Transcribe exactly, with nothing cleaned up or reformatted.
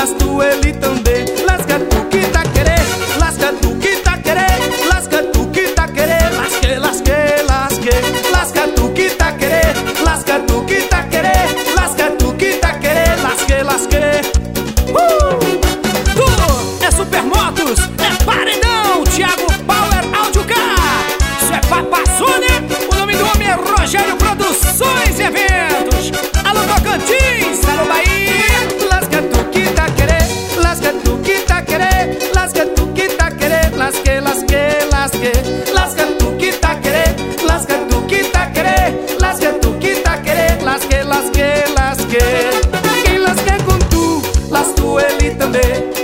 las tu ele também. Lasca tu que tá querer, lasca tu que tá querer, lasca tu que tá querer, lasque, lasque, lasque, lasca tu que tá querer, lasca tu que tá querer, lasca tu que tá querer, lasque, lasque. Uh! Tu é Supermotos, é Paredão, Thiago Power Audio Car. Isso é Papazônia, o nome do homem é Rogério Produções e Eventos. Alô Tocantins, alô Bahia. Lasca tu que tá querer, lasca tu que tá querer, lasca tu que tá querer, lasque, lasque, lasque, lasca tu que tá querer, lasca tu que tá querer, lasca tu que tá querer, lasque, lasque, lasque. Quem lasque com tu, las tu ele também.